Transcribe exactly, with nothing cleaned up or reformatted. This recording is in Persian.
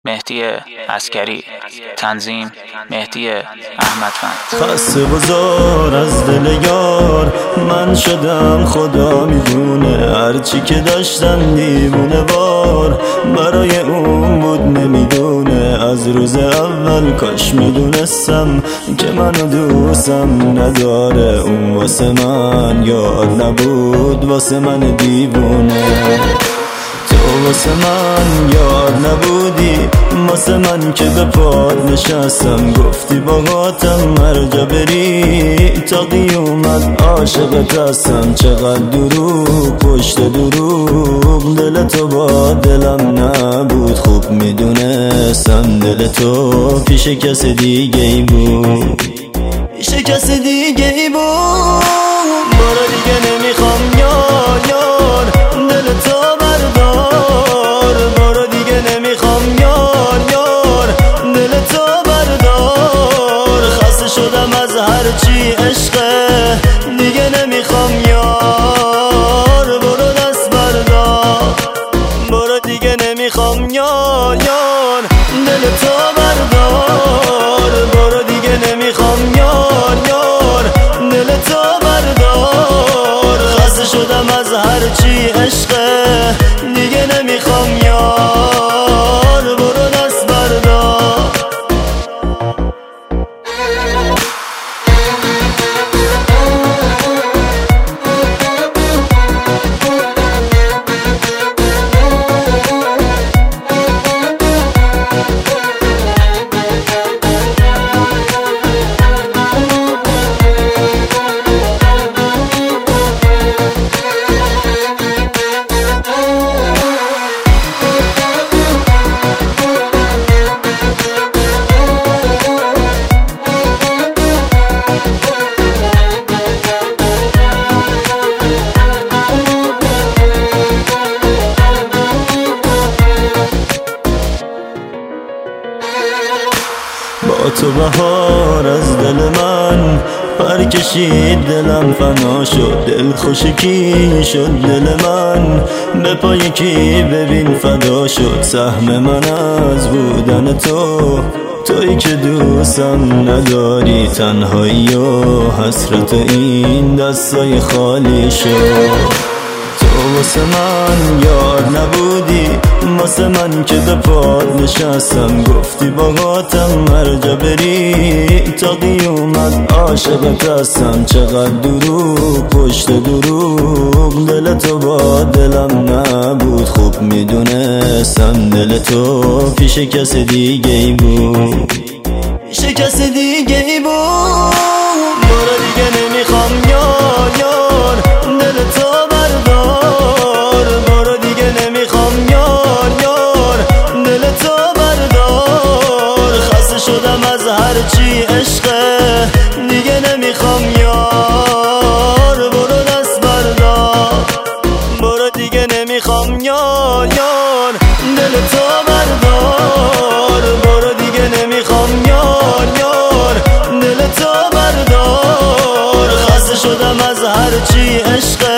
مهدی عسکری. تنظیم مهدی احمدفند. خسته بزار از دل یار من شدم، خدا میدونه هرچی که داشتم دیوونه بار برای اون بود نمیدونه. از روز اول کاش میدونستم که منو دوستم نداره. اون واسه من یار نبود، واسه من دیوونه. تو واسه من یار نبودی، واسه من که به پاد نشستم. گفتی باهاتم هر جا بری تا قیامت عاشقت هستم. چقدر دروغ پشت دروغ، دل تو با دلم نبود. خوب میدونستم دل تو پیش کس دیگه ای بود، پیش کس دیگه ای بود. برو دیگه نمیخوام یار یار دل تو بردار. برو دیگه نمیخوام یار یار دل تو بردار. خسته شدم از هرچی عشقه، دیگه نمیخوام یار. برو دست بردار. برو دیگه نمیخوام یار یار دل تو بردار. برو دیگه نمیخوام یار یار دل تو بردار. خسته شدم از هرچی عشقه، دیگه نمیخوام یار. برو دست بردار. با تو بهار از دل من پر کشید، دلم فنا شد. دل خوشکی شد دل من، به پای کی ببین فدا شد. سهم من از بودن تو، تویی که دوستم نداری. تنهایی و حسرت این دستای خالی شد. تو واسه من یار نبودی، واسه من که به پاد نشستم. گفتی باهاتم هر جا بری تا قیامت عاشقت هستم. چقدر دروغ پشت دروغ، دل تو با دلم نبود. خوب میدونستم دل تو پیش کس دیگه ای بود، پیش کس دیگه ای بود. برو دیگه نمیخوام یار یار دل تو بردار. برو دیگه نمیخوام یار یار دل تو بردار. خسته شدم از هرچی عشقه، دیگه نمیخوام یار. برو دست بردار. برو دیگه نمیخوام یار یار دل تو بردار. برو دیگه نمیخوام یار یار دل تو بردار. خسته شدم از هرچی عشقه،